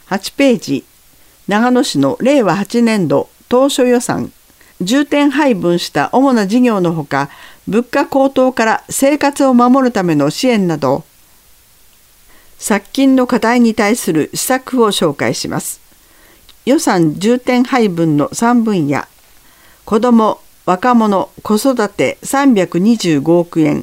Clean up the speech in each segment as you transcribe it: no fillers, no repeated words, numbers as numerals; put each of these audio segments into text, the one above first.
8ページ、長野市の令和8年度当初予算、重点配分した主な事業のほか、物価高騰から生活を守るための支援など、昨今の課題に対する施策を紹介します。予算重点配分の3分野、子ども・若者・子育て325億円、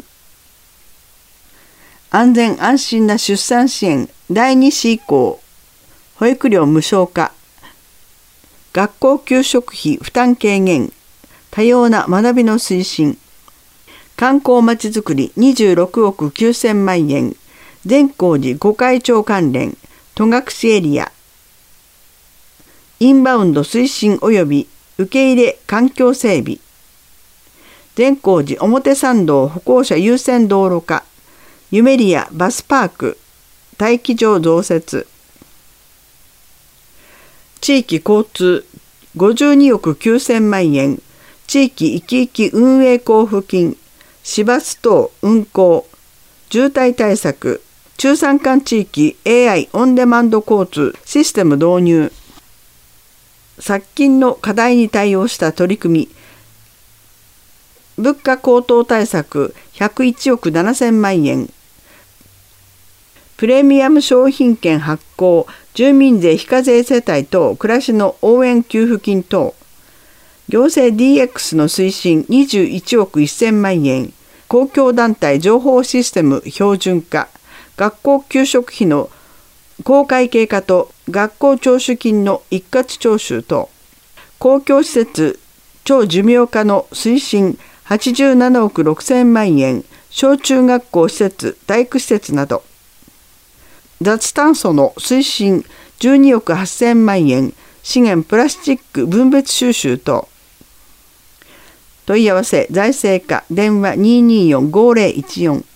安全安心な出産支援第2子以降、保育料無償化、学校給食費負担軽減、多様な学びの推進、観光まちづくり26億9000万円、善光寺御開帳関連、戸隠エリア、インバウンド推進及び受け入れ環境整備、善光寺表参道歩行者優先道路化、ゆめりやバスパーク、待機場増設、地域交通52億9000万円、地域生き生き運営交付金、市バス等運行、渋滞対策、中山間地域 AI オンデマンド交通システム導入、昨今の課題に対応した取り組み、物価高騰対策101億7000万円、プレミアム商品券発行、住民税非課税世帯等暮らしの応援給付金等、行政 DX の推進21億1000万円、公共団体情報システム標準化、学校給食費の公開経過と学校徴収金の一括徴収等、公共施設長寿命化の推進87億6000万円、小中学校施設体育施設など、脱炭素の推進12億8000万円、資源プラスチック分別収集等。問い合わせ財政課電話224-5014